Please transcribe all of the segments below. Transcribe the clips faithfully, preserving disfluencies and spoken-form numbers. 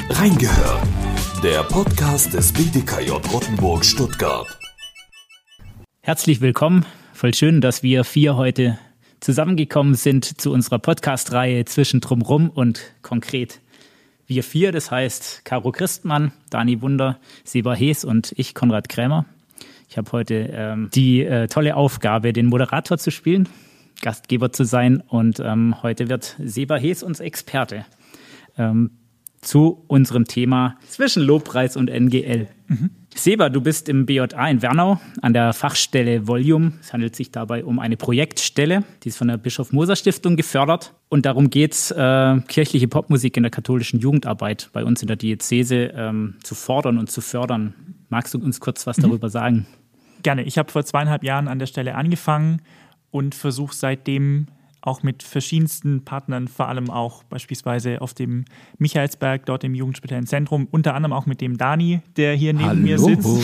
Reingehört, der Podcast des B D K J Rottenburg Stuttgart. Herzlich willkommen, voll schön, dass wir vier heute zusammengekommen sind zu unserer Podcast-Reihe zwischen Drumrum und konkret. Wir vier, das heißt Caro Christmann, Dani Wunder, Seba Hees und ich, Konrad Krämer. Ich habe heute ähm, die äh, tolle Aufgabe, den Moderator zu spielen, Gastgeber zu sein, und ähm, heute wird Seba Hees uns Experte ähm, zu unserem Thema zwischen Lobpreis und N G L. Mhm. Seba, du bist im B J A in Wernau an der Fachstelle Volume. Es handelt sich dabei um eine Projektstelle, die ist von der Bischof-Moser-Stiftung gefördert. Und darum geht es, äh, kirchliche Popmusik in der katholischen Jugendarbeit bei uns in der Diözese ähm, zu fordern und zu fördern. Magst du uns kurz was darüber mhm. sagen? Gerne. Ich habe vor zweieinhalb Jahren an der Stelle angefangen und versuche seitdem auch mit verschiedensten Partnern, vor allem auch beispielsweise auf dem Michaelsberg, dort im Jugendspeziellen Zentrum, unter anderem auch mit dem Dani, der hier neben Hallo. mir sitzt.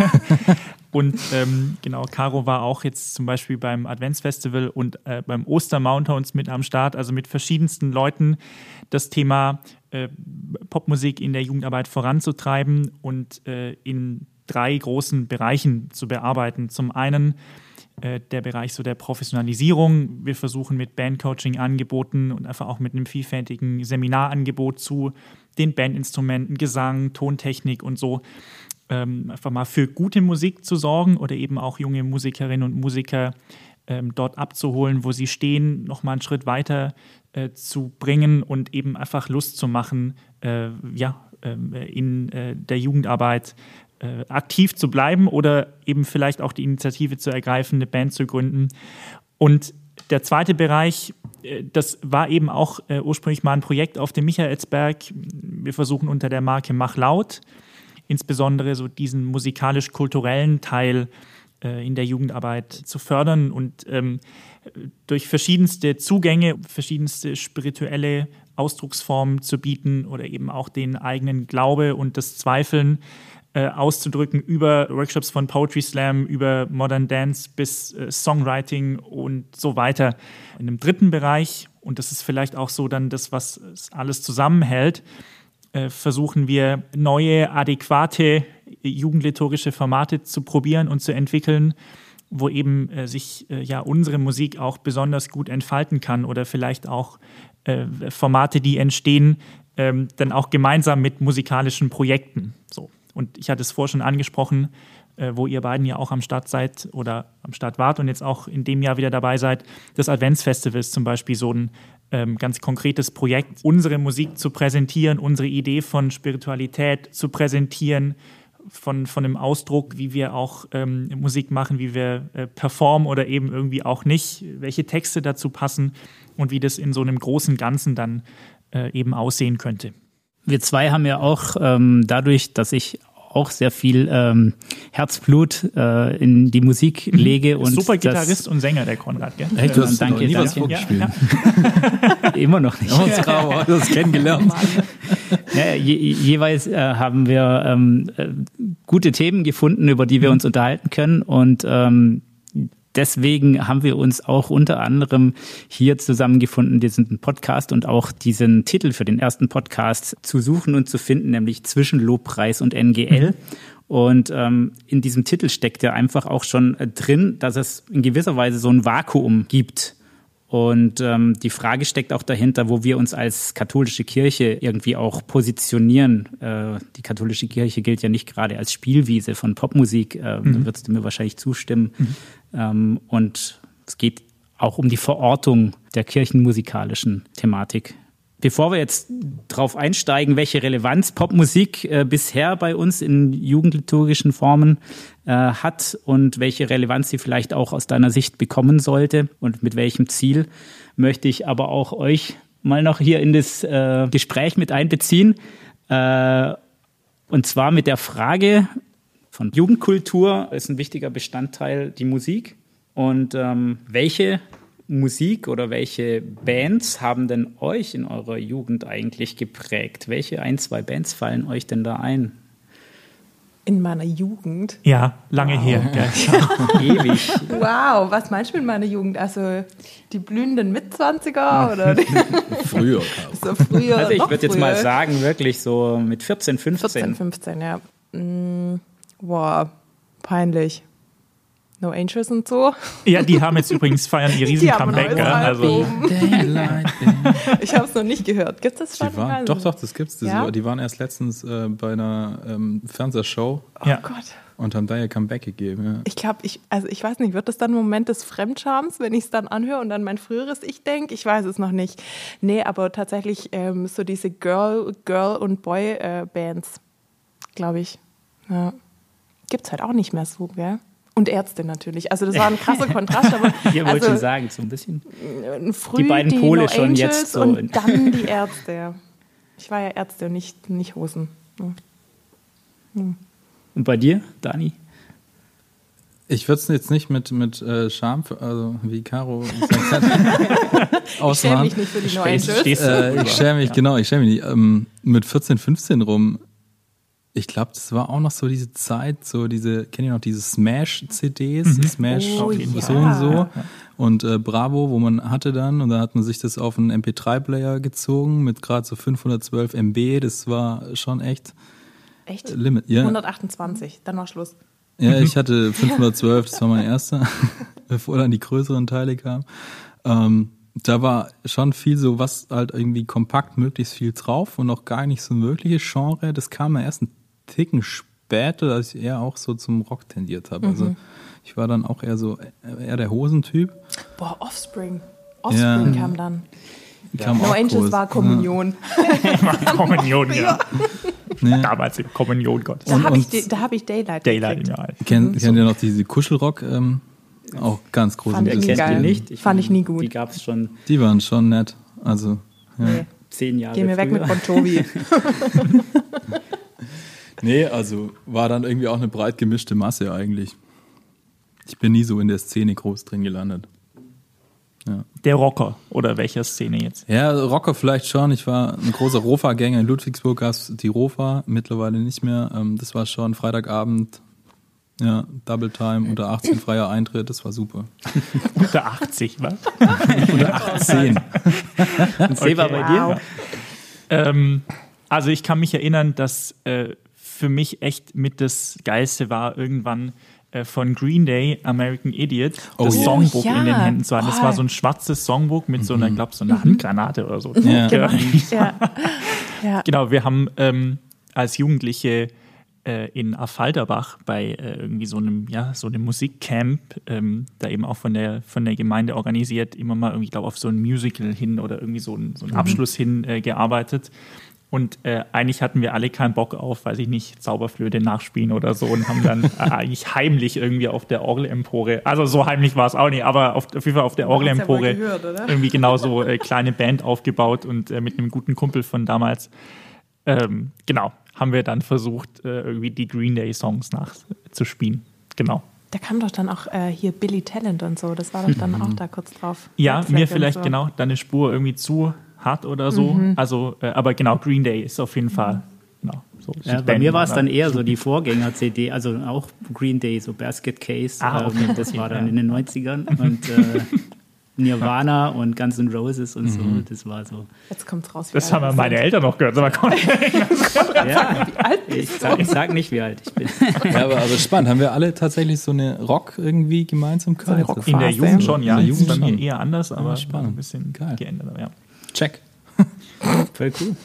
Und ähm, genau, Caro war auch jetzt zum Beispiel beim Adventsfestival und äh, beim Ostermountains mit am Start, also mit verschiedensten Leuten das Thema äh, Popmusik in der Jugendarbeit voranzutreiben und äh, in drei großen Bereichen zu bearbeiten. Zum einen der Bereich so der Professionalisierung. Wir versuchen mit Bandcoaching-Angeboten und einfach auch mit einem vielfältigen Seminarangebot zu den Bandinstrumenten, Gesang, Tontechnik und so ähm, einfach mal für gute Musik zu sorgen oder eben auch junge Musikerinnen und Musiker ähm, dort abzuholen, wo sie stehen, nochmal einen Schritt weiter äh, zu bringen und eben einfach Lust zu machen, äh, ja, äh, in äh, der Jugendarbeit Äh, aktiv zu bleiben oder eben vielleicht auch die Initiative zu ergreifen, eine Band zu gründen. Und der zweite Bereich, äh, das war eben auch äh, ursprünglich mal ein Projekt auf dem Michaelsberg. Wir versuchen unter der Marke Mach Laut insbesondere so diesen musikalisch-kulturellen Teil äh, in der Jugendarbeit zu fördern und ähm, durch verschiedenste Zugänge, verschiedenste spirituelle Ausdrucksformen zu bieten oder eben auch den eigenen Glaube und das Zweifeln auszudrücken über Workshops von Poetry Slam, über Modern Dance bis äh, Songwriting und so weiter. In einem dritten Bereich, und das ist vielleicht auch so dann das, was alles zusammenhält, äh, versuchen wir neue, adäquate jugendliturgische Formate zu probieren und zu entwickeln, wo eben äh, sich äh, ja unsere Musik auch besonders gut entfalten kann oder vielleicht auch äh, Formate, die entstehen, äh, dann auch gemeinsam mit musikalischen Projekten. So. Und ich hatte es vorher schon angesprochen, äh, wo ihr beiden ja auch am Start seid oder am Start wart und jetzt auch in dem Jahr wieder dabei seid, das Adventsfestival ist zum Beispiel so ein ähm, ganz konkretes Projekt, unsere Musik zu präsentieren, unsere Idee von Spiritualität zu präsentieren, von, von dem Ausdruck, wie wir auch ähm, Musik machen, wie wir äh, performen oder eben irgendwie auch nicht, welche Texte dazu passen und wie das in so einem großen Ganzen dann äh, eben aussehen könnte. Wir zwei haben ja auch ähm, dadurch, dass ich auch sehr viel ähm, Herzblut äh, in die Musik lege. Und super Gitarrist und Sänger, der Konrad, gell? Hey, du hast danke, noch nie danke. was vorgespielt. Ja, ja. Immer noch nicht. Ja, Grau, du hast kennengelernt. Ja, je, jeweils äh, haben wir ähm, äh, gute Themen gefunden, über die wir uns unterhalten können, und ähm, deswegen haben wir uns auch unter anderem hier zusammengefunden, diesen Podcast und auch diesen Titel für den ersten Podcast zu suchen und zu finden, nämlich zwischen Lobpreis und N G L. Mhm. Und ähm, in diesem Titel steckt ja einfach auch schon drin, dass es in gewisser Weise so ein Vakuum gibt. Und ähm, die Frage steckt auch dahinter, wo wir uns als katholische Kirche irgendwie auch positionieren. Äh, die katholische Kirche gilt ja nicht gerade als Spielwiese von Popmusik, äh, mhm. da würdest du mir wahrscheinlich zustimmen. Mhm. Ähm, und es geht auch um die Verortung der kirchenmusikalischen Thematik. Bevor wir jetzt drauf einsteigen, welche Relevanz Popmusik äh, bisher bei uns in jugendliturgischen Formen äh, hat und welche Relevanz sie vielleicht auch aus deiner Sicht bekommen sollte und mit welchem Ziel, möchte ich aber auch euch mal noch hier in das äh, Gespräch mit einbeziehen. Äh, und zwar mit der Frage von Jugendkultur ist ein wichtiger Bestandteil die Musik. Und ähm, welche Musik oder welche Bands haben denn euch in eurer Jugend eigentlich geprägt? Welche ein, zwei Bands fallen euch denn da ein? In meiner Jugend? Ja, lange wow. her. Ja. Ewig. Wow, was meinst du mit meiner Jugend? Also die blühenden Mitzwanziger? Oder früher. So früher. Also ich würde jetzt früher. mal sagen, wirklich so mit vierzehn, fünfzehn. vierzehn, fünfzehn, ja. Mm, wow, peinlich. No Angels und so. Ja, die haben jetzt übrigens feiern ihr riesen Comeback. Ja, also. Ich habe es noch nicht gehört. Gibt es das schon? Die waren, doch, doch, das gibt's. Das ja? Die waren erst letztens äh, bei einer ähm, Fernsehshow oh ja. Gott. und haben da ihr Comeback gegeben. Ja. Ich glaube, ich, also ich weiß nicht, wird das dann ein Moment des Fremdschams, wenn ich es dann anhöre und dann mein früheres Ich denke? Ich weiß es noch nicht. Nee, aber tatsächlich ähm, so diese Girl, Girl- und Boy-Bands, äh, glaube ich. Ja. Gibt es halt auch nicht mehr so, gell? Und Ärzte natürlich. Also das war ein krasser Kontrast. Aber ihr wollt also, schon sagen, so ein bisschen. Früh die beiden die Pole No schon Angels jetzt so. Und dann die Ärzte. Ich war ja Ärzte und nicht, nicht Hosen. Hm. Hm. Und bei dir, Dani? Ich würde es jetzt nicht mit, mit äh, Scham, also wie Caro gesagt hat, ausmachen. Ich schäme mich nicht für die No Angels. Äh, ich schäme mich, ja. genau, ich schäme mich nicht. Ähm, mit vierzehn, fünfzehn rum, ich glaube, das war auch noch so diese Zeit, so diese, kennt ihr noch diese Smash-C Ds, mhm. Smash oh, so ja. und so und äh, Bravo, wo man hatte dann und dann hat man sich das auf einen M P drei Player gezogen mit gerade so fünfhundertzwölf Megabyte, das war schon echt, echt? Limit. Ja. hundertachtundzwanzig, dann war Schluss. Ja, ich hatte fünfhundertzwölf, das war mein erster, bevor dann die größeren Teile kamen. Ähm, da war schon viel so, was halt irgendwie kompakt, möglichst viel drauf und auch gar nicht so ein wirkliches Genre. Das kam ja erst ein Ticken später, als ich eher auch so zum Rock tendiert habe. Mhm. Also ich war dann auch eher so, eher der Hosentyp. Boah, Offspring. Offspring ja. kam dann. Kam No Angels groß. War Kommunion. Ja. Kommunion, ja. ja. Damals in Kommunion, Gott. Da habe ich, hab ich Daylight Daylight, ja. Kennt, mhm. kennt ihr noch diese Kuschelrock? Ähm, auch ganz groß. Fand ich nie geil. Nicht. Ich Fand ich nie gut. Die gab es schon. Die waren schon nett. Also, ja. Nee. Zehn Jahre Gehen wir weg mit Bon Jovi. Nee, also war dann irgendwie auch eine breit gemischte Masse eigentlich. Ich bin nie so in der Szene groß drin gelandet. Ja. Der Rocker oder welcher Szene jetzt? Ja, Rocker vielleicht schon. Ich war ein großer Rofa-Gänger. In Ludwigsburg gab es die Rofa, mittlerweile nicht mehr. Das war schon Freitagabend, ja, Double Time, unter achtzehn freier Eintritt, das war super. Unter achtzig, was? Unter achtzehn. Und okay. War bei dir? Ähm, also ich kann mich erinnern, dass äh, für mich echt mit das Geilste war, irgendwann äh, von Green Day, American Idiot, oh, das yeah. Songbook ja. in den Händen zu haben. Das war so ein schwarzes Songbook mit so einer, glaube so einer Handgranate oder so. Ja. Genau. Ja. Ja. Genau, wir haben ähm, als Jugendliche äh, in Affalterbach bei äh, irgendwie so einem, ja, so einem Musikcamp, ähm, da eben auch von der, von der Gemeinde organisiert, immer mal irgendwie, glaube auf so ein Musical hin oder irgendwie so ein, so einen Abschluss hin äh, gearbeitet. Und äh, eigentlich hatten wir alle keinen Bock auf, weiß ich nicht, Zauberflöte nachspielen oder so und haben dann äh, eigentlich heimlich irgendwie auf der Orgelempore, also so heimlich war es auch nicht, aber auf, auf jeden Fall auf der Orgelempore ja irgendwie genau so äh, kleine Band aufgebaut und äh, mit einem guten Kumpel von damals, ähm, genau, haben wir dann versucht, äh, irgendwie die Green Day Songs nachzuspielen. Genau. Da kam doch dann auch äh, hier Billy Talent und so, das war doch dann mhm. auch da kurz drauf. Ja, Netzwerk mir vielleicht so. genau deine Spur irgendwie zu hart oder so. Mhm. Also, äh, aber genau, Green Day ist auf jeden Fall. Genau, so ja, bei mir war es dann eher so die Vorgänger-C D, also auch Green Day, so Basket Case. Ah, okay. ähm, das war dann ja. in den neunzigern und äh, Nirvana und Guns N' Roses und mhm. so. Das war so. Jetzt kommt's raus. Das haben meine sind. Eltern noch gehört. Aber komm. Ja, wie alt bist ich, sag, ich sag nicht, wie alt ich bin. Ja, aber, aber spannend. Haben wir alle tatsächlich so eine Rock irgendwie Gemeinsamkeit? So in der Jugend schon, ja. In der Jugend bei mir schon. eher anders, aber ja, spannend. ein bisschen Geil. geändert. Ja. Check. Voll cool.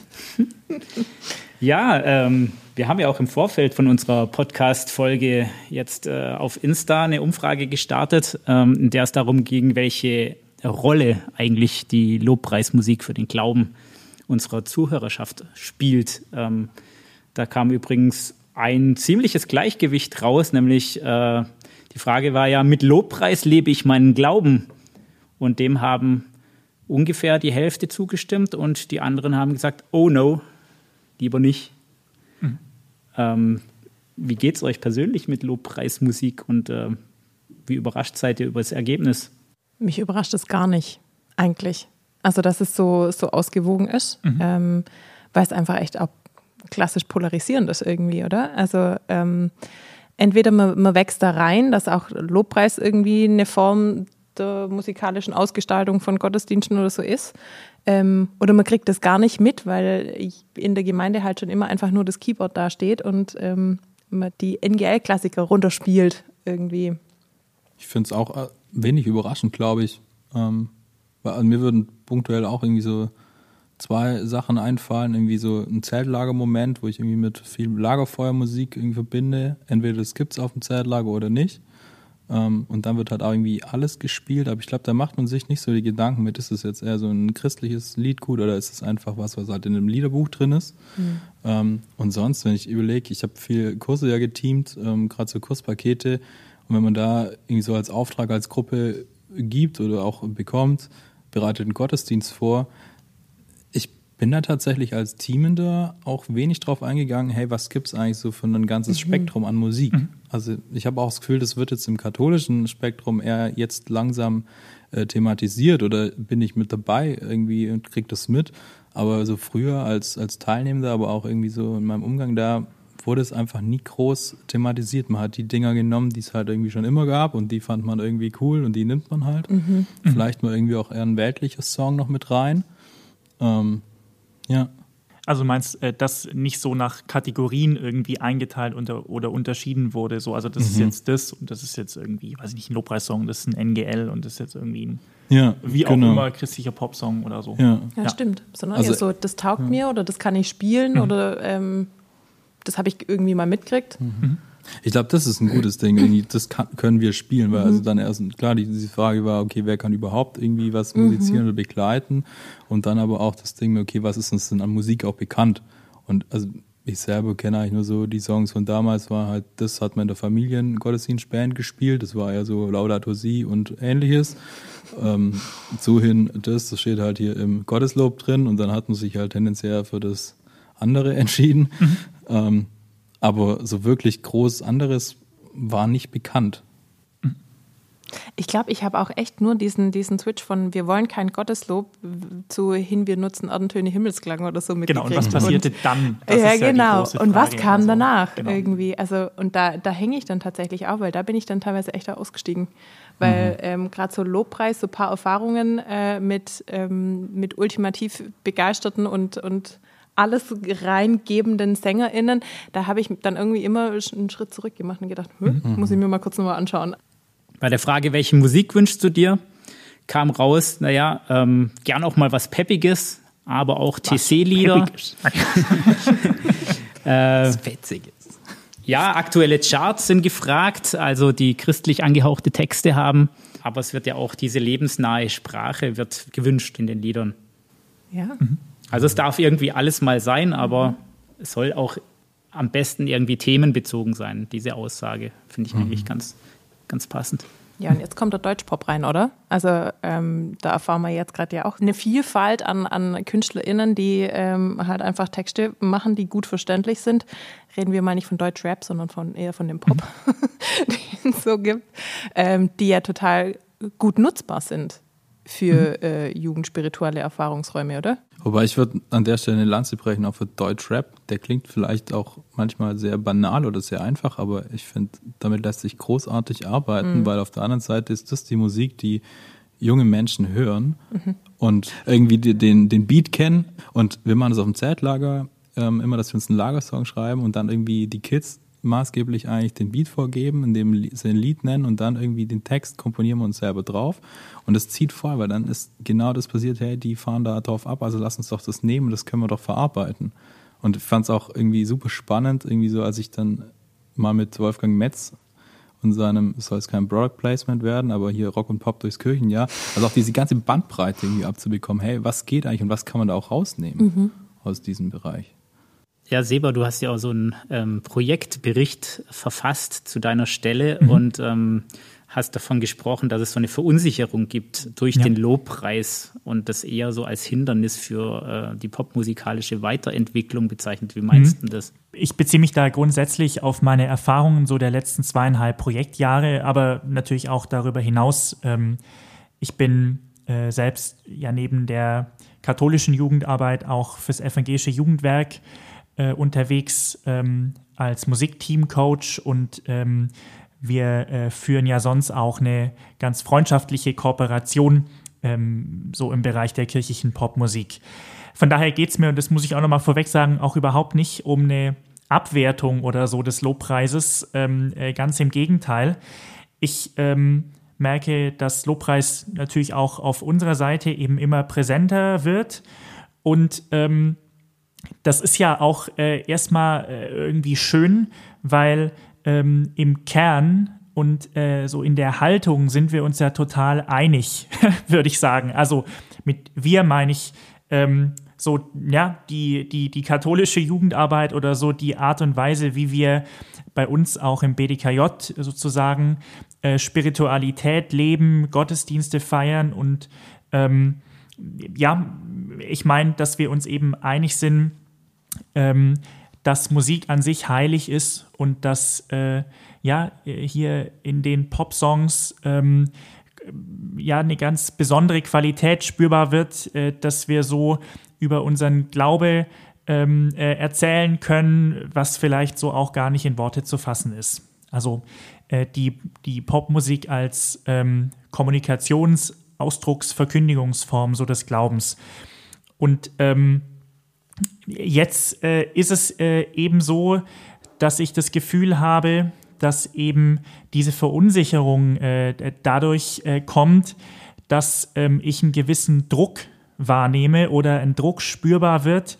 Ja, ähm, wir haben ja auch im Vorfeld von unserer Podcast-Folge jetzt äh, auf Insta eine Umfrage gestartet, ähm, in der es darum ging, welche Rolle eigentlich die Lobpreismusik für den Glauben unserer Zuhörerschaft spielt. Ähm, da kam übrigens ein ziemliches Gleichgewicht raus, nämlich äh, die Frage war ja, mit Lobpreis lebe ich meinen Glauben? Und dem haben ungefähr die Hälfte zugestimmt und die anderen haben gesagt, oh no, lieber nicht. Mhm. Ähm, wie geht es euch persönlich mit Lobpreismusik und äh, wie überrascht seid ihr über das Ergebnis? Mich überrascht es gar nicht, eigentlich. Also, dass es so, so ausgewogen ist, mhm. ähm, weil es einfach echt auch klassisch polarisierendes irgendwie, oder? Also ähm, entweder man, man wächst da rein, dass auch Lobpreis irgendwie eine Form der musikalischen Ausgestaltung von Gottesdiensten oder so ist. Ähm, oder man kriegt das gar nicht mit, weil ich in der Gemeinde halt schon immer einfach nur das Keyboard da steht und ähm, man die N G L-Klassiker runterspielt irgendwie. Ich finde es auch wenig überraschend, glaube ich. Ähm, weil also mir würden punktuell auch irgendwie so zwei Sachen einfallen. Irgendwie so ein Zeltlagermoment, wo ich irgendwie mit viel Lagerfeuermusik irgendwie verbinde. Entweder das gibt es auf dem Zeltlager oder nicht. Um, und dann wird halt auch irgendwie alles gespielt, aber ich glaube, da macht man sich nicht so die Gedanken mit, ist es jetzt eher so ein christliches Liedgut oder ist es einfach was, was halt in einem Liederbuch drin ist. Mhm. Um, und sonst, wenn ich überlege, ich habe viel Kurse ja geteamt, um, gerade so Kurspakete, und wenn man da irgendwie so als Auftrag als Gruppe gibt oder auch bekommt, bereitet einen Gottesdienst vor, bin da tatsächlich als Teamender auch wenig drauf eingegangen, hey, was gibt's eigentlich so für ein ganzes mhm. Spektrum an Musik? Mhm. Also ich habe auch das Gefühl, das wird jetzt im katholischen Spektrum eher jetzt langsam äh, thematisiert oder bin ich mit dabei irgendwie und krieg das mit. Aber so früher als, als Teilnehmender, aber auch irgendwie so in meinem Umgang da, wurde es einfach nie groß thematisiert. Man hat die Dinger genommen, die es halt irgendwie schon immer gab und die fand man irgendwie cool und die nimmt man halt. Mhm. Vielleicht mal irgendwie auch eher ein weltliches Song noch mit rein. Ähm, Ja. Also meinst äh, dass nicht so nach Kategorien irgendwie eingeteilt unter, oder unterschieden wurde, so, also das mhm. ist jetzt das und das ist jetzt irgendwie, weiß ich nicht, ein Lobpreissong, das ist ein N G L und das ist jetzt irgendwie ein, ja, wie genau. auch immer, christlicher Popsong oder so. Ja, ja, ja. Stimmt. Sondern also, so, das taugt ja. mir oder das kann ich spielen mhm. oder ähm, das habe ich irgendwie mal mitgekriegt. Mhm. Ich glaube, das ist ein gutes Ding. Das kann, können wir spielen, weil mhm. also dann erst, klar, die, die Frage war, okay, wer kann überhaupt irgendwie was musizieren mhm. oder begleiten? Und dann aber auch das Ding, okay, was ist uns denn an Musik auch bekannt? Und also ich selber kenne eigentlich nur so die Songs von damals, war halt, das hat man in der Familiengottesdienstband gespielt, das war ja so Laudato Si und ähnliches. Ähm, so hin, das, das steht halt hier im Gotteslob drin und dann hat man sich halt tendenziell für das andere entschieden. Mhm. Ähm, Aber so wirklich groß anderes war nicht bekannt. Ich glaube, ich habe auch echt nur diesen, diesen Switch von wir wollen kein Gotteslob zu hin, wir nutzen Erdentöne Himmelsklang oder so mitgekriegt. Genau, und was passierte und, dann? Das ja, ist ja genau. Die große Frage. Und was kam also, danach genau. irgendwie? Also, und da, da hänge ich dann tatsächlich auch, weil da bin ich dann teilweise echt ausgestiegen. Weil mhm. ähm, gerade so Lobpreis, so ein paar Erfahrungen äh, mit, ähm, mit ultimativ begeisterten und, und alles reingebenden SängerInnen, da habe ich dann irgendwie immer einen Schritt zurück gemacht und gedacht, hm, mhm. muss ich mir mal kurz nochmal anschauen. Bei der Frage, welche Musik wünschst du dir, kam raus, naja, ähm, gern auch mal was Peppiges, aber auch T C-Lieder. äh, Fetziges. Ja, aktuelle Charts sind gefragt, also die christlich angehauchte Texte haben, aber es wird ja auch diese lebensnahe Sprache wird gewünscht in den Liedern. Ja. Mhm. Also es darf irgendwie alles mal sein, aber es soll auch am besten irgendwie themenbezogen sein. Diese Aussage finde ich mhm. eigentlich ganz, ganz passend. Ja, und jetzt kommt der Deutschpop rein, oder? Also ähm, da erfahren wir jetzt gerade ja auch eine Vielfalt an, an KünstlerInnen, die ähm, halt einfach Texte machen, die gut verständlich sind. Reden wir mal nicht von Deutschrap, sondern von, eher von dem Pop, mhm. den es so gibt, ähm, die ja total gut nutzbar sind für mhm. äh, jugendspirituelle Erfahrungsräume, oder? Wobei ich würde an der Stelle eine Lanze brechen, auch für Deutschrap. Der klingt vielleicht auch manchmal sehr banal oder sehr einfach, aber ich finde, damit lässt sich großartig arbeiten, mhm. weil auf der anderen Seite ist das die Musik, die junge Menschen hören mhm. und irgendwie den, den Beat kennen. Und wir machen das auf dem Zeltlager ähm, immer, dass wir uns einen Lagersong schreiben und dann irgendwie die Kids maßgeblich eigentlich den Beat vorgeben, indem sie ein Lied nennen und dann irgendwie den Text komponieren wir uns selber drauf. Und das zieht voll, weil dann ist genau das passiert, hey, die fahren da drauf ab, also lass uns doch das nehmen, das können wir doch verarbeiten. Und ich fand es auch irgendwie super spannend, irgendwie so, als ich dann mal mit Wolfgang Metz und seinem, es soll jetzt kein Product Placement werden, aber hier Rock und Pop durchs Kirchenjahr, also auch diese ganze Bandbreite irgendwie abzubekommen, hey, was geht eigentlich und was kann man da auch rausnehmen mhm. aus diesem Bereich? Ja, Seba, du hast ja auch so einen ähm, Projektbericht verfasst zu deiner Stelle mhm. und ähm, hast davon gesprochen, dass es so eine Verunsicherung gibt durch ja. den Lobpreis und das eher so als Hindernis für äh, die popmusikalische Weiterentwicklung bezeichnet. Wie meinst mhm. du das? Ich beziehe mich da grundsätzlich auf meine Erfahrungen so der letzten zweieinhalb Projektjahre, aber natürlich auch darüber hinaus. Ähm, ich bin äh, selbst ja neben der katholischen Jugendarbeit auch fürs evangelische Jugendwerk äh, unterwegs ähm, als Musikteamcoach und ähm, wir äh, führen ja sonst auch eine ganz freundschaftliche Kooperation ähm, so im Bereich der kirchlichen Popmusik. Von daher geht es mir, und das muss ich auch nochmal vorweg sagen, auch überhaupt nicht um eine Abwertung oder so des Lobpreises, ähm, äh, ganz im Gegenteil. Ich ähm, merke, dass Lobpreis natürlich auch auf unserer Seite eben immer präsenter wird und ähm, das ist ja auch äh, erstmal äh, irgendwie schön, weil ähm, im Kern und äh, so in der Haltung sind wir uns ja total einig, würde ich sagen. Also mit wir meine ich ähm, so, ja, die, die, die katholische Jugendarbeit oder so die Art und Weise, wie wir bei uns auch im B D K J sozusagen äh, Spiritualität leben, Gottesdienste feiern und ähm, ja, ich meine, dass wir uns eben einig sind, ähm, dass Musik an sich heilig ist und dass äh, ja hier in den Popsongs ähm, ja eine ganz besondere Qualität spürbar wird, äh, dass wir so über unseren Glaube ähm, äh, erzählen können, was vielleicht so auch gar nicht in Worte zu fassen ist. Also äh, die, die Popmusik als ähm, Kommunikations-, Ausdrucks-, Verkündigungsform so des Glaubens. Und ähm, jetzt äh, ist es äh, eben so, dass ich das Gefühl habe, dass eben diese Verunsicherung äh, dadurch äh, kommt, dass ähm, ich einen gewissen Druck wahrnehme oder ein Druck spürbar wird,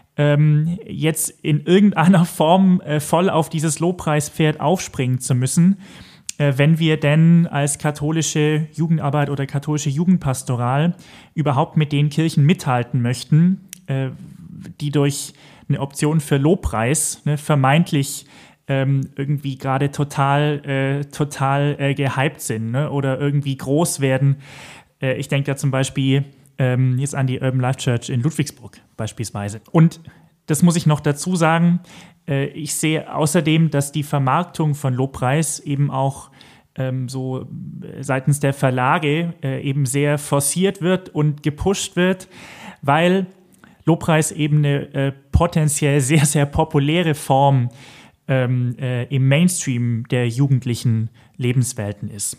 ähm, jetzt in irgendeiner Form äh, voll auf dieses Lobpreispferd aufspringen zu müssen, äh, wenn wir denn als katholische Jugendarbeit oder katholische Jugendpastoral überhaupt mit den Kirchen mithalten möchten, äh, die durch eine Option für Lobpreis ne, vermeintlich ähm, irgendwie gerade total, äh, total äh, gehypt sind ne, oder irgendwie groß werden. Äh, ich denke da zum Beispiel ähm, jetzt an die Urban Life Church in Ludwigsburg beispielsweise. Und das muss ich noch dazu sagen, äh, ich sehe außerdem, dass die Vermarktung von Lobpreis eben auch ähm, so seitens der Verlage äh, eben sehr forciert wird und gepusht wird, weil Lobpreis eben eine äh, potenziell sehr, sehr populäre Form ähm, äh, im Mainstream der jugendlichen Lebenswelten ist.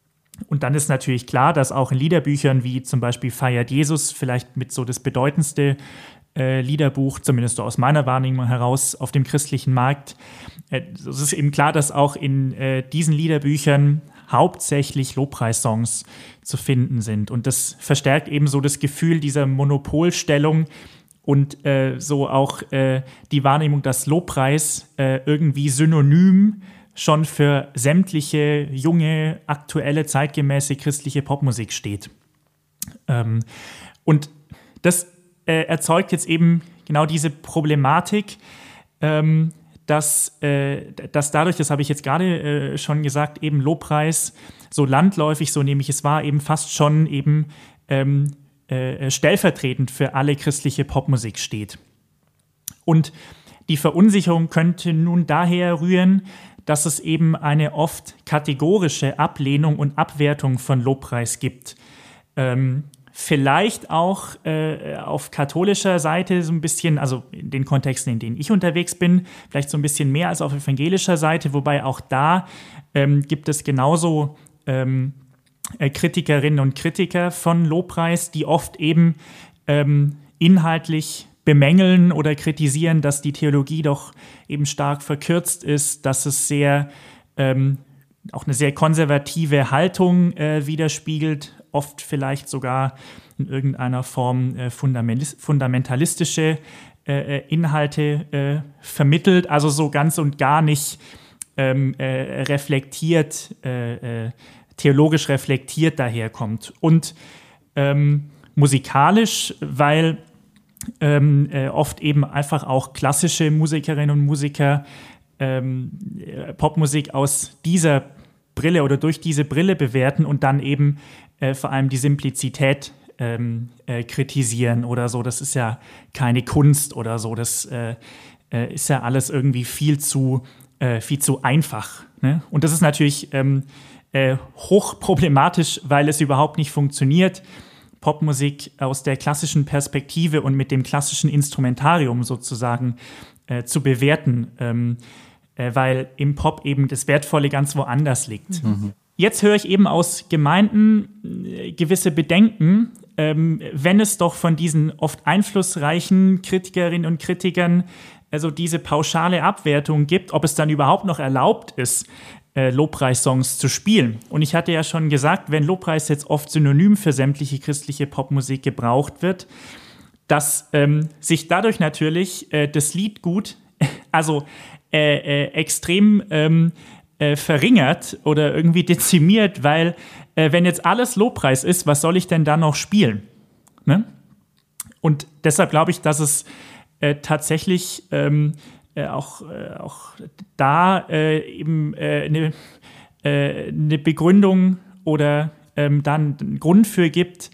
Und dann ist natürlich klar, dass auch in Liederbüchern wie zum Beispiel Feiert Jesus, vielleicht mit so das bedeutendste äh, Liederbuch, zumindest so aus meiner Wahrnehmung heraus, auf dem christlichen Markt, äh, es ist eben klar, dass auch in äh, diesen Liederbüchern hauptsächlich Lobpreissongs zu finden sind. Und das verstärkt eben so das Gefühl dieser Monopolstellung und äh, so auch äh, die Wahrnehmung, dass Lobpreis äh, irgendwie synonym schon für sämtliche junge, aktuelle, zeitgemäße christliche Popmusik steht. Ähm, und das äh, erzeugt jetzt eben genau diese Problematik, ähm, dass, äh, dass dadurch, das habe ich jetzt gerade äh, schon gesagt, eben Lobpreis so landläufig, so nehme ich es wahr, eben fast schon eben ähm, äh, stellvertretend für alle christliche Popmusik steht. Und die Verunsicherung könnte nun daher rühren, dass es eben eine oft kategorische Ablehnung und Abwertung von Lobpreis gibt. Ähm, vielleicht auch äh, auf katholischer Seite so ein bisschen, also in den Kontexten, in denen ich unterwegs bin, vielleicht so ein bisschen mehr als auf evangelischer Seite, wobei auch da ähm, gibt es genauso ähm, äh, Kritikerinnen und Kritiker von Lobpreis, die oft eben ähm, inhaltlich bemängeln oder kritisieren, dass die Theologie doch eben stark verkürzt ist, dass es sehr ähm, auch eine sehr konservative Haltung äh, widerspiegelt, oft vielleicht sogar in irgendeiner Form äh, fundamentalistische äh, Inhalte äh, vermittelt, also so ganz und gar nicht ähm, äh, reflektiert, äh, äh, theologisch reflektiert daherkommt. Und ähm, musikalisch, weil Ähm, äh, oft eben einfach auch klassische Musikerinnen und Musiker ähm, Popmusik aus dieser Brille oder durch diese Brille bewerten und dann eben äh, vor allem die Simplizität ähm, äh, kritisieren oder so. Das ist ja keine Kunst oder so. Das äh, äh, ist ja alles irgendwie viel zu, äh, viel zu einfach. Ne? Und das ist natürlich ähm, äh, hochproblematisch, weil es überhaupt nicht funktioniert, Popmusik aus der klassischen Perspektive und mit dem klassischen Instrumentarium sozusagen äh, zu bewerten, ähm, äh, weil im Pop eben das Wertvolle ganz woanders liegt. Mhm. Jetzt höre ich eben aus Gemeinden äh, gewisse Bedenken, ähm, wenn es doch von diesen oft einflussreichen Kritikerinnen und Kritikern also diese pauschale Abwertung gibt, ob es dann überhaupt noch erlaubt ist, äh, Lobpreissongs zu spielen. Und ich hatte ja schon gesagt, wenn Lobpreis jetzt oft synonym für sämtliche christliche Popmusik gebraucht wird, dass ähm, sich dadurch natürlich äh, das Liedgut also äh, äh, extrem ähm, äh, verringert oder irgendwie dezimiert, weil äh, wenn jetzt alles Lobpreis ist, was soll ich denn da noch spielen? Ne? Und deshalb glaube ich, dass es äh, tatsächlich ähm, äh, auch, äh, auch da äh, eben eine äh, äh, ne Begründung oder ähm, dann einen Grund für gibt,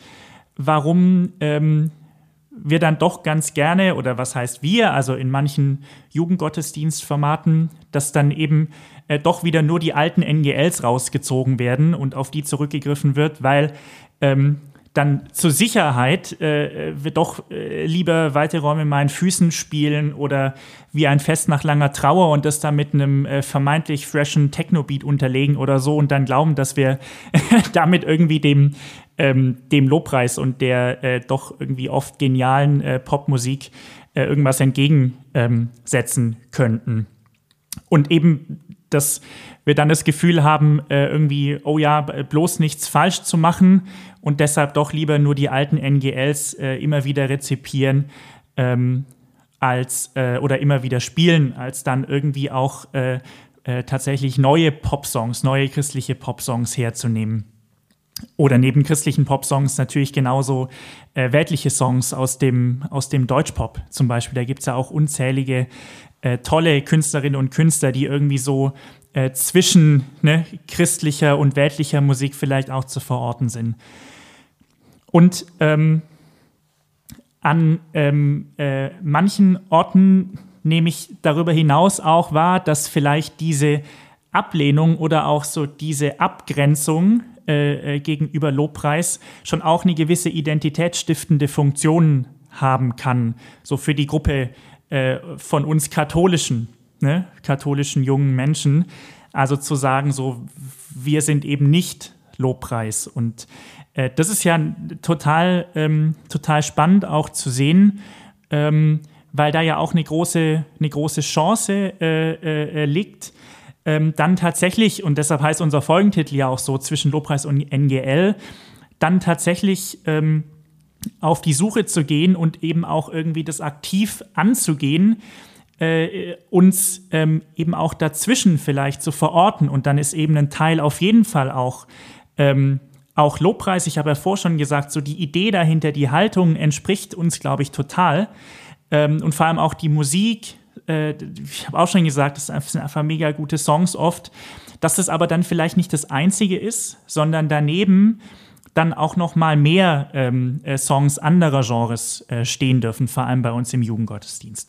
warum ähm, wir dann doch ganz gerne, oder was heißt wir, also in manchen Jugendgottesdienstformaten, dass dann eben äh, doch wieder nur die alten N G Ls rausgezogen werden und auf die zurückgegriffen wird, weil ähm, dann zur Sicherheit äh, wir doch äh, lieber weite Räume meinen Füßen spielen oder wie ein Fest nach langer Trauer und das dann mit einem äh, vermeintlich freshen Techno-Beat unterlegen oder so und dann glauben, dass wir damit irgendwie dem Ähm, dem Lobpreis und der äh, doch irgendwie oft genialen äh, Popmusik äh, irgendwas entgegensetzen ähm, könnten. Und eben, dass wir dann das Gefühl haben, äh, irgendwie, oh ja, bloß nichts falsch zu machen und deshalb doch lieber nur die alten N G Ls äh, immer wieder rezipieren ähm, als äh, oder immer wieder spielen, als dann irgendwie auch äh, äh, tatsächlich neue Popsongs, neue christliche Popsongs herzunehmen. Oder neben christlichen Popsongs natürlich genauso äh, weltliche Songs aus dem, aus dem Deutschpop zum Beispiel. Da gibt es ja auch unzählige äh, tolle Künstlerinnen und Künstler, die irgendwie so äh, zwischen ne, christlicher und weltlicher Musik vielleicht auch zu verorten sind. Und ähm, an ähm, äh, manchen Orten nehme ich darüber hinaus auch wahr, dass vielleicht diese Ablehnung oder auch so diese Abgrenzung Äh, gegenüber Lobpreis schon auch eine gewisse identitätsstiftende Funktion haben kann, so für die Gruppe äh, von uns katholischen, ne, katholischen jungen Menschen, also zu sagen, so wir sind eben nicht Lobpreis und äh, das ist ja total, ähm, total spannend auch zu sehen, ähm, weil da ja auch eine große, eine große Chance äh, äh, liegt, Ähm, dann tatsächlich, und deshalb heißt unser Folgentitel ja auch so, zwischen Lobpreis und N G L, dann tatsächlich ähm, auf die Suche zu gehen und eben auch irgendwie das aktiv anzugehen, äh, uns ähm, eben auch dazwischen vielleicht zu verorten. Und dann ist eben ein Teil auf jeden Fall auch, ähm, auch Lobpreis. Ich habe ja vorher schon gesagt, so die Idee dahinter, die Haltung entspricht uns, glaube ich, total. Ähm, und vor allem auch die Musik. Ich habe auch schon gesagt, das sind einfach mega gute Songs oft, dass das aber dann vielleicht nicht das Einzige ist, sondern daneben dann auch noch mal mehr ähm, äh, Songs anderer Genres äh, stehen dürfen, vor allem bei uns im Jugendgottesdienst.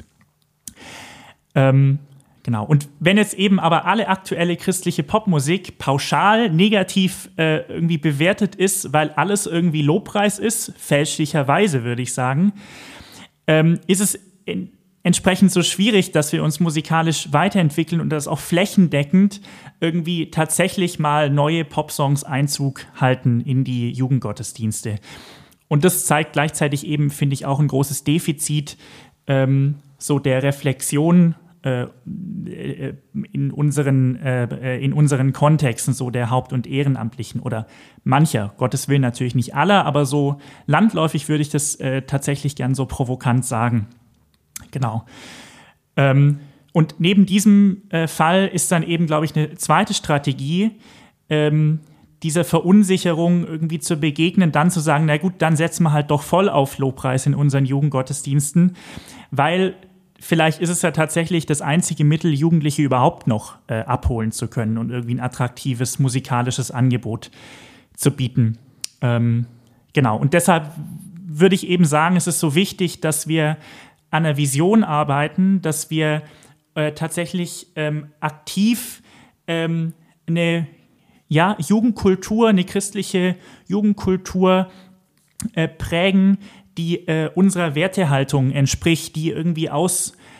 Ähm, genau. Und wenn jetzt eben aber alle aktuelle christliche Popmusik pauschal negativ äh, irgendwie bewertet ist, weil alles irgendwie Lobpreis ist, fälschlicherweise würde ich sagen, ähm, ist es in entsprechend so schwierig, dass wir uns musikalisch weiterentwickeln und dass auch flächendeckend irgendwie tatsächlich mal neue Popsongs Einzug halten in die Jugendgottesdienste. Und das zeigt gleichzeitig eben, finde ich, auch ein großes Defizit ähm, so der Reflexion äh, in unseren, äh, in unseren Kontexten, so der Haupt- und Ehrenamtlichen oder mancher, Gottes Willen natürlich nicht aller, aber so landläufig würde ich das äh, tatsächlich gern so provokant sagen. Genau. Ähm, und neben diesem äh, Fall ist dann eben, glaube ich, eine zweite Strategie, ähm, dieser Verunsicherung irgendwie zu begegnen, dann zu sagen, na gut, dann setzen wir halt doch voll auf Lobpreis in unseren Jugendgottesdiensten, weil vielleicht ist es ja tatsächlich das einzige Mittel, Jugendliche überhaupt noch äh, abholen zu können und irgendwie ein attraktives musikalisches Angebot zu bieten. Ähm, genau. Und deshalb würde ich eben sagen, es ist so wichtig, dass wir an einer Vision arbeiten, dass wir äh, tatsächlich ähm, aktiv ähm, eine ja, Jugendkultur, eine christliche Jugendkultur äh, prägen, die äh, unserer Wertehaltung entspricht, die irgendwie aus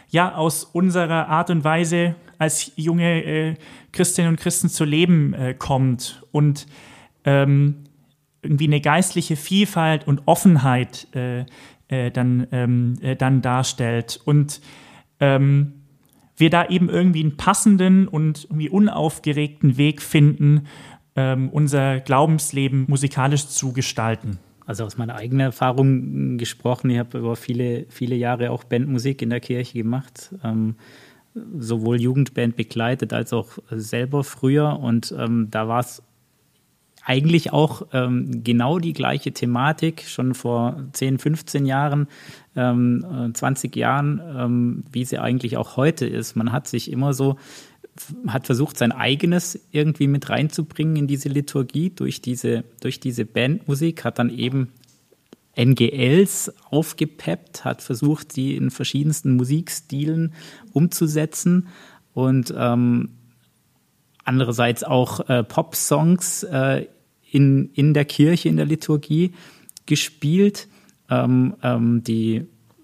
ja, aus unserer Art und Weise als junge äh, Christinnen und Christen zu leben äh, kommt und ähm, irgendwie eine geistliche Vielfalt und Offenheit äh, äh, dann, ähm, äh, dann darstellt. Und ähm, wir da eben irgendwie einen passenden und irgendwie unaufgeregten Weg finden, ähm, unser Glaubensleben musikalisch zu gestalten. Also aus meiner eigenen Erfahrung gesprochen, ich habe über viele, viele Jahre auch Bandmusik in der Kirche gemacht, ähm, sowohl Jugendband begleitet als auch selber früher. Und ähm, da war es eigentlich auch ähm, genau die gleiche Thematik, schon vor zehn, fünfzehn Jahren, ähm, zwanzig Jahren, ähm, wie sie eigentlich auch heute ist. Man hat sich immer so, hat versucht, sein eigenes irgendwie mit reinzubringen in diese Liturgie durch diese, durch diese Bandmusik, hat dann eben N G Ls aufgepeppt, hat versucht, die in verschiedensten Musikstilen umzusetzen und ähm, andererseits auch äh, Pop-Songs äh, in, in der Kirche, in der Liturgie gespielt. Ähm, ähm, die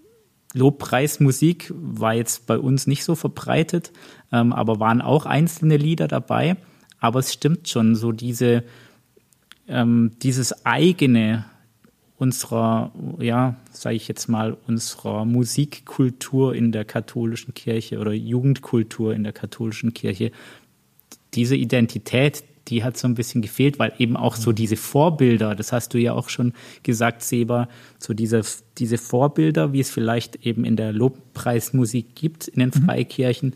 Lobpreismusik war jetzt bei uns nicht so verbreitet, ähm, aber waren auch einzelne Lieder dabei. Aber es stimmt schon, so diese, ähm, dieses eigene unserer, ja, sage ich jetzt mal, unserer Musikkultur in der katholischen Kirche oder Jugendkultur in der katholischen Kirche, diese Identität, die hat so ein bisschen gefehlt, weil eben auch so diese Vorbilder, das hast du ja auch schon gesagt, Seba, so diese, diese Vorbilder, wie es vielleicht eben in der Lobpreismusik gibt, in den mhm. Freikirchen,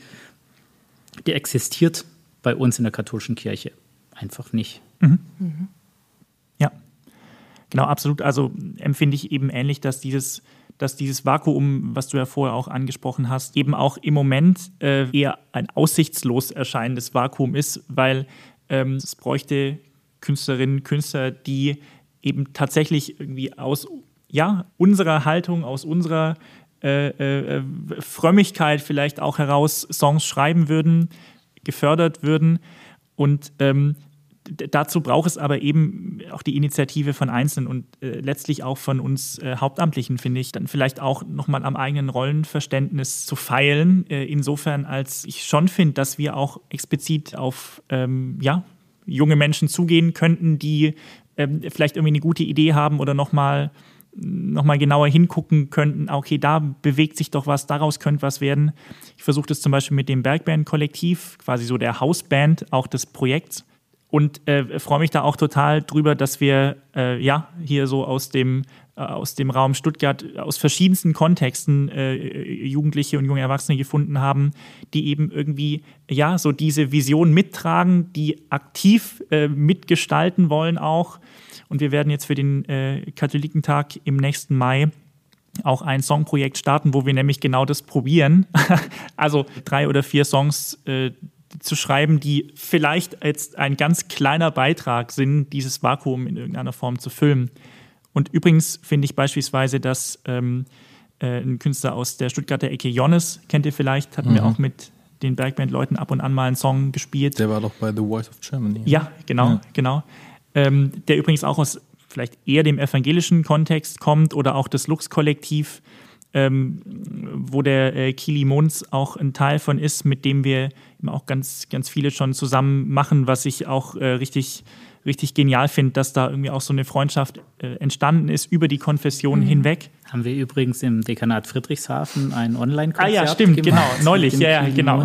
die existiert bei uns in der katholischen Kirche einfach nicht. Mhm. Mhm. Ja, genau, absolut. Also empfinde ich eben ähnlich, dass dieses dass dieses Vakuum, was du ja vorher auch angesprochen hast, eben auch im Moment äh, eher ein aussichtslos erscheinendes Vakuum ist, weil ähm, es bräuchte Künstlerinnen, Künstler, die eben tatsächlich irgendwie aus ja, unserer Haltung, aus unserer äh, äh, Frömmigkeit vielleicht auch heraus Songs schreiben würden, gefördert würden und ähm, dazu braucht es aber eben auch die Initiative von Einzelnen und äh, letztlich auch von uns äh, Hauptamtlichen, finde ich, dann vielleicht auch nochmal am eigenen Rollenverständnis zu feilen. Äh, insofern, als ich schon finde, dass wir auch explizit auf ähm, ja, junge Menschen zugehen könnten, die ähm, vielleicht irgendwie eine gute Idee haben oder nochmal noch mal genauer hingucken könnten, okay, da bewegt sich doch was, daraus könnte was werden. Ich versuche das zum Beispiel mit dem Bergband-Kollektiv, quasi so der Hausband auch des Projekts. Und äh, freue mich da auch total drüber, dass wir äh, ja hier so aus dem, äh, aus dem Raum Stuttgart aus verschiedensten Kontexten äh, Jugendliche und junge Erwachsene gefunden haben, die eben irgendwie ja so diese Vision mittragen, die aktiv äh, mitgestalten wollen auch. Und wir werden jetzt für den äh, Katholikentag im nächsten Mai auch ein Songprojekt starten, wo wir nämlich genau das probieren. Also drei oder vier Songs äh, zu schreiben, die vielleicht jetzt ein ganz kleiner Beitrag sind, dieses Vakuum in irgendeiner Form zu füllen. Und übrigens finde ich beispielsweise, dass ähm, äh, ein Künstler aus der Stuttgarter Ecke, Jonas, kennt ihr vielleicht, hatten mhm. wir auch mit den Bergband-Leuten ab und an mal einen Song gespielt. Der war doch bei The Voice of Germany. Ja, genau, ja. genau. Ähm, der übrigens auch aus vielleicht eher dem evangelischen Kontext kommt oder auch das Lux-Kollektiv, Ähm, wo der äh, Kili Mons auch ein Teil von ist, mit dem wir eben auch ganz, ganz viele schon zusammen machen, was ich auch äh, richtig, richtig genial finde, dass da irgendwie auch so eine Freundschaft äh, entstanden ist über die Konfessionen mhm. hinweg. Haben wir übrigens im Dekanat Friedrichshafen ein Online-Konzert gemacht. Ah ja, stimmt, gemacht, genau, neulich, ja, ja, genau.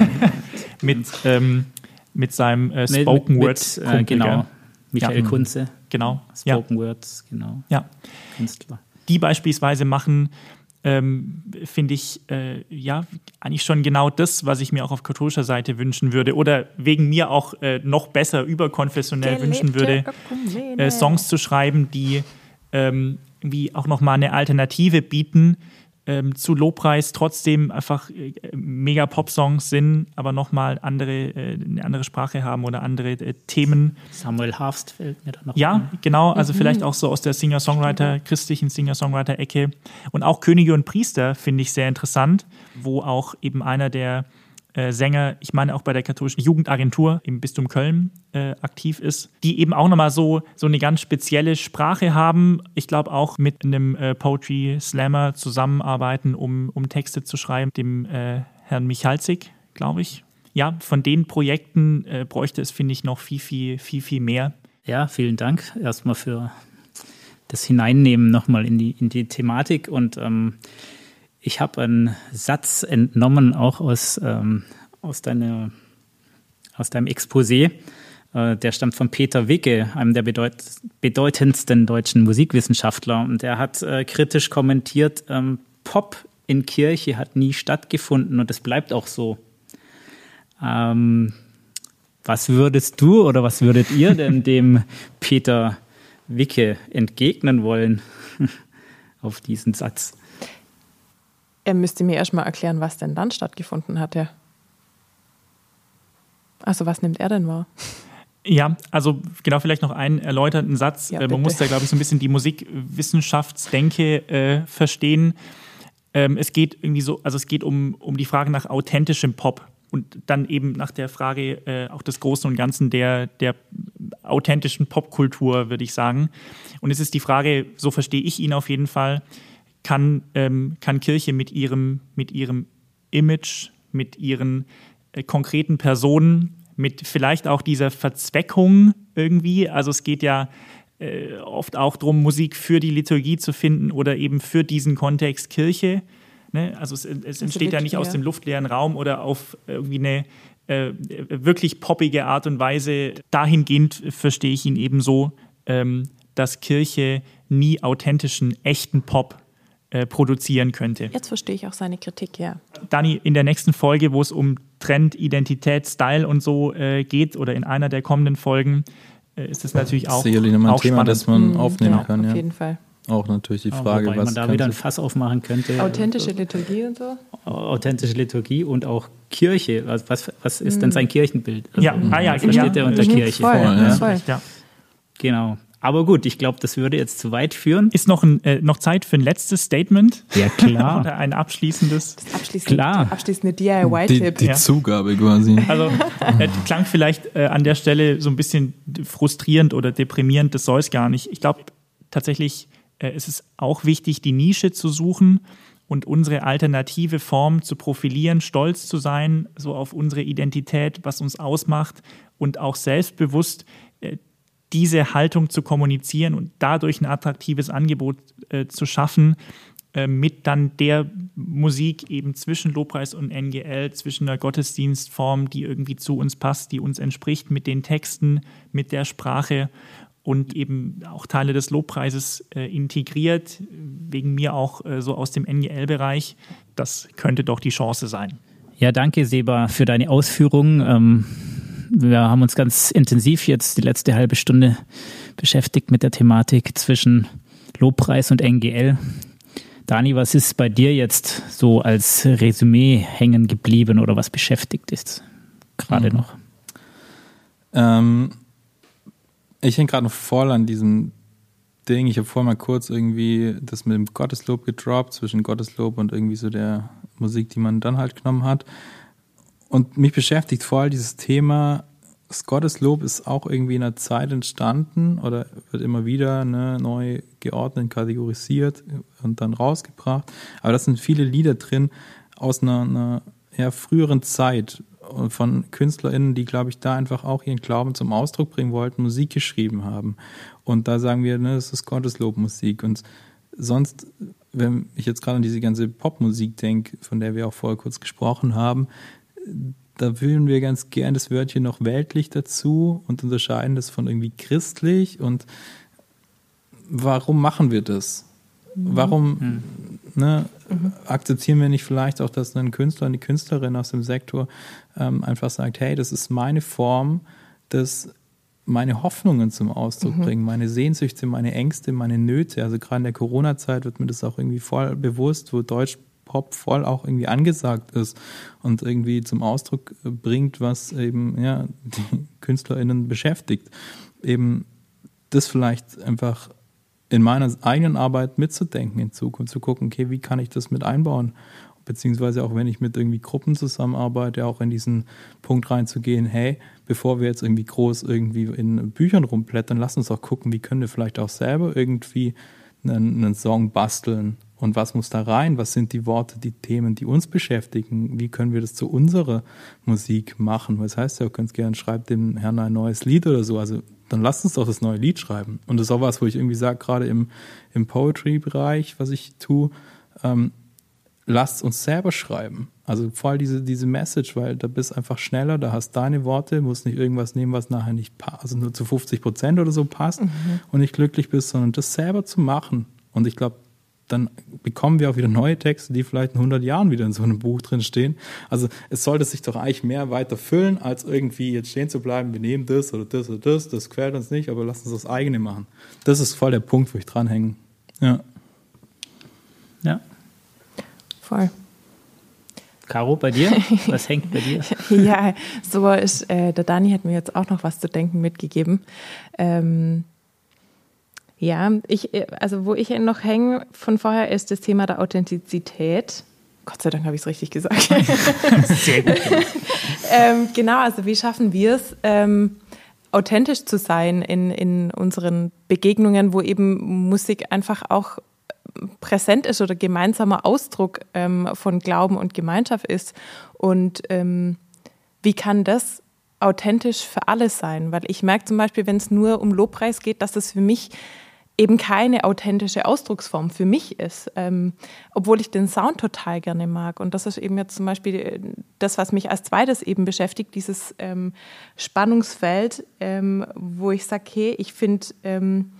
mit, ähm, mit seinem äh, Spoken mit, Words. Mit, äh, genau, Michael ja. Kunze. Genau. Spoken ja. Words, genau. Ja. Künstler. Die beispielsweise machen, Ähm, finde ich, äh, ja, eigentlich schon genau das, was ich mir auch auf katholischer Seite wünschen würde oder wegen mir auch äh, noch besser überkonfessionell Gelebte wünschen würde, äh, Songs zu schreiben, die ähm, irgendwie auch nochmal eine Alternative bieten ähm, zu Lobpreis, trotzdem einfach äh, mega Pop-Songs sind, aber nochmal andere, äh, eine andere Sprache haben oder andere äh, Themen. Samuel Harfst fällt mir da noch Ja, ein. genau, also mhm. vielleicht auch so aus der Singer-Songwriter, christlichen Singer-Songwriter-Ecke. Und auch Könige und Priester finde ich sehr interessant, wo auch eben einer der äh, Sänger, ich meine auch bei der katholischen Jugendagentur im Bistum Köln äh, aktiv ist, die eben auch nochmal so, so eine ganz spezielle Sprache haben. Ich glaube auch mit einem äh, Poetry Slammer zusammenarbeiten, um, um Texte zu schreiben, dem äh, Herrn Michalzik, glaube ich. Ja, von den Projekten äh, bräuchte es, finde ich, noch viel, viel, viel, viel mehr. Ja, vielen Dank erstmal für das Hineinnehmen nochmal in die, in die Thematik. Und ähm, ich habe einen Satz entnommen, auch aus, ähm, aus, deiner, aus deinem Exposé. Äh, der stammt von Peter Wicke, einem der bedeut bedeutendsten deutschen Musikwissenschaftler. Und er hat äh, kritisch kommentiert, ähm, Pop in Kirche hat nie stattgefunden und es bleibt auch so. Ähm, was würdest du oder was würdet ihr denn dem Peter Wicke entgegnen wollen auf diesen Satz? Er müsste mir erstmal erklären, was denn dann stattgefunden hat, ja. Also was nimmt er denn wahr? Ja, also genau, vielleicht noch einen erläuternden Satz. Ja, Man bitte. muss da, glaube ich, so ein bisschen die Musikwissenschaftsdenke äh, verstehen. Ähm, es geht irgendwie so, also es geht um, um die Frage nach authentischem Pop. Und dann eben nach der Frage äh, auch des Großen und Ganzen der, der authentischen Popkultur, würde ich sagen. Und es ist die Frage, so verstehe ich ihn auf jeden Fall, kann, ähm, kann Kirche mit ihrem, mit ihrem Image, mit ihren äh, konkreten Personen, mit vielleicht auch dieser Verzweckung irgendwie, also es geht ja äh, oft auch darum, Musik für die Liturgie zu finden oder eben für diesen Kontext Kirche. Ne? Also es, es entsteht ja nicht aus dem luftleeren Raum oder auf irgendwie eine äh, wirklich poppige Art und Weise. Dahingehend verstehe ich ihn eben so, ähm, dass Kirche nie authentischen, echten Pop äh, produzieren könnte. Jetzt verstehe ich auch seine Kritik, ja. Dani, in der nächsten Folge, wo es um Trend, Identität, Style und so äh, geht oder in einer der kommenden Folgen, äh, ist es natürlich auch, sicherlich nochmal ein auch Thema, spannend. das man Mhm, aufnehmen genau, kann. auf Ja. jeden Fall. Auch natürlich die Ja, Frage, wobei was man da könnte- wieder ein Fass aufmachen könnte. Authentische Liturgie und so? Authentische Liturgie und auch Kirche. Was, was, was ist denn sein Kirchenbild? Also, Ja, ah ja, was versteht ja, er unter mhm, Kirche? voll, ja. voll. Ja. Genau. Aber gut, ich glaube, das würde jetzt zu weit führen. Ist noch, ein, äh, noch Zeit für ein letztes Statement? Ja, klar. Oder ein abschließendes? Abschließend, Klar. abschließende D I die, Y-Tipp. die Ja. Zugabe quasi. Also äh, klang vielleicht äh, an der Stelle so ein bisschen frustrierend oder deprimierend, das soll es gar nicht. Ich glaube tatsächlich, äh, es ist auch wichtig, die Nische zu suchen und unsere alternative Form zu profilieren, stolz zu sein, so auf unsere Identität, was uns ausmacht und auch selbstbewusst äh, diese Haltung zu kommunizieren und dadurch ein attraktives Angebot äh, zu schaffen, äh, mit dann der Musik eben zwischen Lobpreis und N G L, zwischen einer Gottesdienstform, die irgendwie zu uns passt, die uns entspricht, mit den Texten, mit der Sprache und eben auch Teile des Lobpreises äh, integriert, wegen mir auch äh, so aus dem N G L-Bereich. Das könnte doch die Chance sein. Ja, danke, Seba, für deine Ausführungen. Ähm, wir haben uns ganz intensiv jetzt die letzte halbe Stunde beschäftigt mit der Thematik zwischen Lobpreis und N G L. Dani, was ist bei dir jetzt so als Resümee hängen geblieben oder was beschäftigt ist gerade Mhm. noch? Ähm, ich hänge gerade noch voll an diesem Ding. Ich habe vorher mal kurz irgendwie das mit dem Gotteslob gedroppt, zwischen Gotteslob und irgendwie so der Musik, die man dann halt genommen hat. Und mich beschäftigt vor allem dieses Thema, das Gotteslob ist auch irgendwie in einer Zeit entstanden oder wird immer wieder ne, neu geordnet, kategorisiert und dann rausgebracht. Aber da sind viele Lieder drin aus einer, einer eher früheren Zeit und von KünstlerInnen, die, glaube ich, da einfach auch ihren Glauben zum Ausdruck bringen wollten, Musik geschrieben haben. Und da sagen wir, ne, das ist Gotteslobmusik. Und sonst, wenn ich jetzt gerade an diese ganze Popmusik denke, von der wir auch vorher kurz gesprochen haben, da wählen wir ganz gern das Wörtchen noch weltlich dazu und unterscheiden das von irgendwie christlich. Und warum machen wir das? Warum Mhm. ne, akzeptieren wir nicht vielleicht auch, dass ein Künstler, eine Künstlerin aus dem Sektor ähm, einfach sagt, hey, das ist meine Form, das meine Hoffnungen zum Ausdruck Mhm. bringen, meine Sehnsüchte, meine Ängste, meine Nöte. Also gerade in der Corona-Zeit wird mir das auch irgendwie voll bewusst, wo Deutschpop voll auch irgendwie angesagt ist und irgendwie zum Ausdruck bringt, was eben ja, die KünstlerInnen beschäftigt. Eben das vielleicht einfach in meiner eigenen Arbeit mitzudenken in Zukunft, zu gucken, okay, wie kann ich das mit einbauen? beziehungsweise auch wenn ich mit irgendwie Gruppen zusammenarbeite, auch in diesen Punkt reinzugehen, hey, bevor wir jetzt irgendwie groß irgendwie in Büchern rumblättern, lass uns auch gucken, wie können wir vielleicht auch selber irgendwie einen, einen Song basteln und was muss da rein, was sind die Worte, die Themen, die uns beschäftigen, wie können wir das zu unserer Musik machen, was heißt ja, ihr könnt gerne, schreibt dem Herrn ein neues Lied oder so, also dann lasst uns doch das neue Lied schreiben. Und das ist auch was, wo ich irgendwie sage, gerade im, im Poetry-Bereich, was ich tue, ähm, lasst uns selber schreiben. Also voll diese, diese Message, weil da bist einfach schneller, da hast deine Worte, musst nicht irgendwas nehmen, was nachher nicht passt, also nur zu fünfzig Prozent oder so passt mhm. und nicht glücklich bist, sondern das selber zu machen. Und ich glaube, dann bekommen wir auch wieder neue Texte, die vielleicht in hundert Jahren wieder in so einem Buch drin stehen. Also es sollte sich doch eigentlich mehr weiter füllen, als irgendwie jetzt stehen zu bleiben, wir nehmen das oder das oder das, das quält uns nicht, aber lass uns das eigene machen. Das ist voll der Punkt, wo ich dranhänge. Ja. Ja. Voll. Caro, bei dir? Was hängt bei dir? Ja, so ist, äh, der Dani hat mir jetzt auch noch was zu denken mitgegeben. Ähm, Ja, ich, also wo ich noch hänge von vorher ist das Thema der Authentizität. Gott sei Dank habe ich es richtig gesagt. Sehr gut. ähm, genau, also wie schaffen wir es, ähm, authentisch zu sein in, in unseren Begegnungen, wo eben Musik einfach auch präsent ist oder gemeinsamer Ausdruck ähm, von Glauben und Gemeinschaft ist. Und ähm, wie kann das authentisch für alle sein? Weil ich merke zum Beispiel, wenn es nur um Lobpreis geht, dass das für mich eben keine authentische Ausdrucksform für mich ist, ähm, obwohl ich den Sound total gerne mag. Und das ist eben jetzt zum Beispiel das, was mich als zweites eben beschäftigt, dieses ähm, Spannungsfeld, ähm, wo ich sage, hey, ich finde ähm,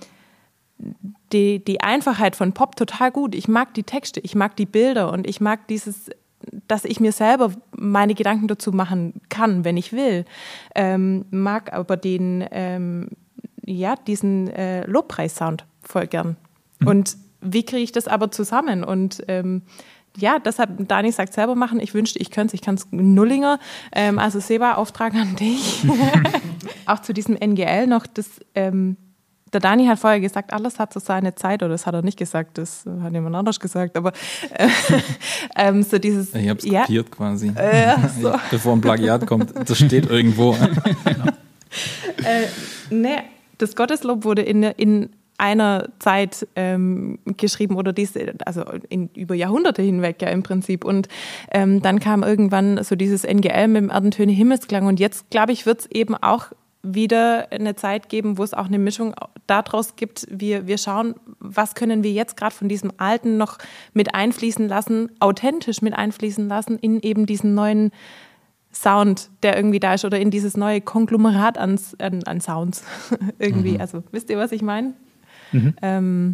die, die Einfachheit von Pop total gut. Ich mag die Texte, ich mag die Bilder und ich mag dieses, dass ich mir selber meine Gedanken dazu machen kann, wenn ich will. Ähm, mag aber den, ähm, ja, diesen äh, Lobpreis-Sound voll gern. Mhm. Und wie kriege ich das aber zusammen? Und ähm, ja, deshalb, Dani sagt selber machen, ich wünschte, ich könnte es, ich kann es Nullinger. Ähm, also Seba, Auftrag an dich. Auch zu diesem N G L noch, das, ähm, der Dani hat vorher gesagt, alles hat so seine Zeit, oder das hat er nicht gesagt, das hat jemand anders gesagt, aber äh, ähm, so dieses... Ich habe es ja, kopiert quasi, äh, so. bevor ein Plagiat kommt, das steht irgendwo. Genau. äh, nee, das Gotteslob wurde in, in einer Zeit ähm, geschrieben oder diese, also in, über Jahrhunderte hinweg ja im Prinzip. Und ähm, dann kam irgendwann so dieses N G L mit dem Erdentöne Himmelsklang. Und jetzt, glaube ich, wird es eben auch wieder eine Zeit geben, wo es auch eine Mischung daraus gibt. Wir, wir schauen, was können wir jetzt gerade von diesem Alten noch mit einfließen lassen, authentisch mit einfließen lassen in eben diesen neuen Sound, der irgendwie da ist, oder in dieses neue Konglomerat an, an, an Sounds irgendwie. Mhm. Also wisst ihr, was ich meine? Mhm. Ähm,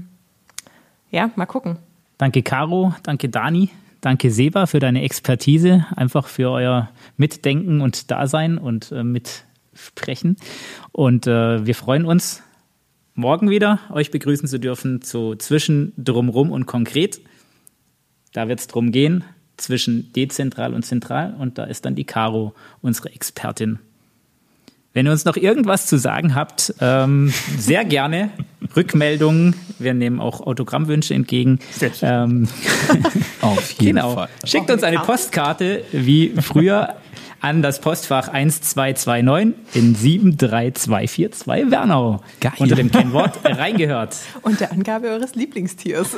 ja, mal gucken. Danke Caro, danke Dani, danke Seba für deine Expertise, einfach für euer Mitdenken und Dasein und äh, Mitsprechen. Und äh, wir freuen uns, morgen wieder euch begrüßen zu dürfen zu Zwischen Drumrum und Konkret. Da wird es drum gehen, zwischen dezentral und zentral, und da ist dann die Caro, unsere Expertin. Wenn ihr uns noch irgendwas zu sagen habt, ähm, sehr gerne Rückmeldungen. Wir nehmen auch Autogrammwünsche entgegen. Ähm, Auf jeden genau. Fall. Schickt uns eine Postkarte wie früher an das Postfach eins zwei zwei neun in sieben drei zwei vier zwei Wernau. Geil. Unter dem Kennwort reingehört. Und der Angabe eures Lieblingstiers.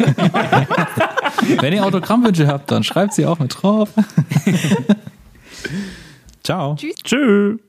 Wenn ihr Autogrammwünsche habt, dann schreibt sie auch mit drauf. Ciao. Tschüss. Tschüss.